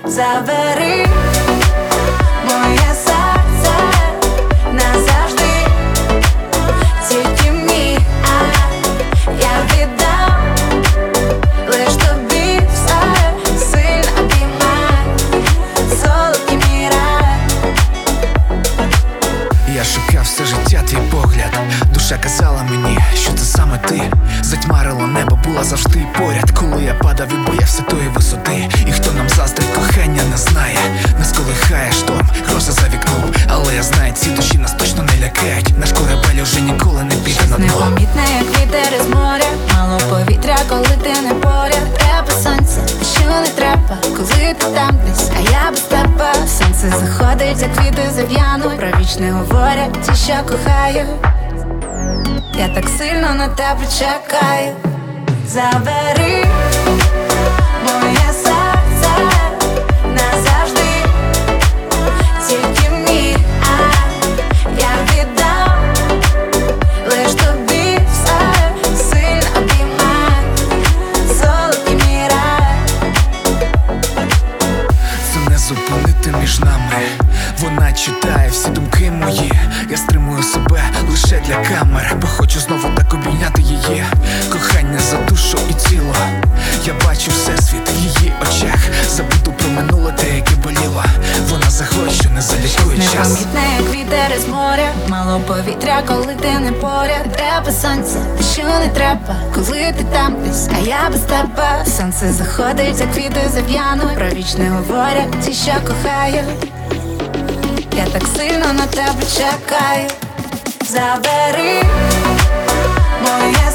Забери моє серце назавжди, тільки мені, я віддам лиш тобі все, сильно обіймай, солодкий мій рай. Я шукав все життя твій погляд, душа казала мені, що це саме ти. Затьмарило небо, була завжди поряд, коли я падав і боявся тої висоти. І хто нам заздрить, кохання не знає, нас колихає шторм, гроза за вікном. Але я знаю, ці душі нас точно не лякають, наш корабель уже ніколи не піде на дно. Непомітне, як вітер із моря, мало повітря, коли ти не поряд. Треба сонце, що не треба, коли ти там десь, а я без тебе. Сонце заходить, як квіти зав'януть, про вічне говорять ті, що кохають. Я так сильно на тебе чекаю. Забери моє серце назавжди, тільки мені, я віддам лиш тобі все, сильно обіймай, солодкий мій рай. Це не зупинити між нами, вона читає всі думки мої. Я стримую себе лише для камер, бо хочу знову так обійняти її. Кохання за душу і тіло, я бачу всесвіт в її очах. Забуду про минуле те, яке боліло. Вона заходить, що не залікує час. Непомітне, як вітер із моря, мало повітря, коли ти не поряд. Треба сонце, те, що не треба, коли ти там десь, а я без тебе. Сонце заходить, як квіти зав'януть, про вічне говорять ті, що кохають. Я так сильно на тебе чекаю. Забери моє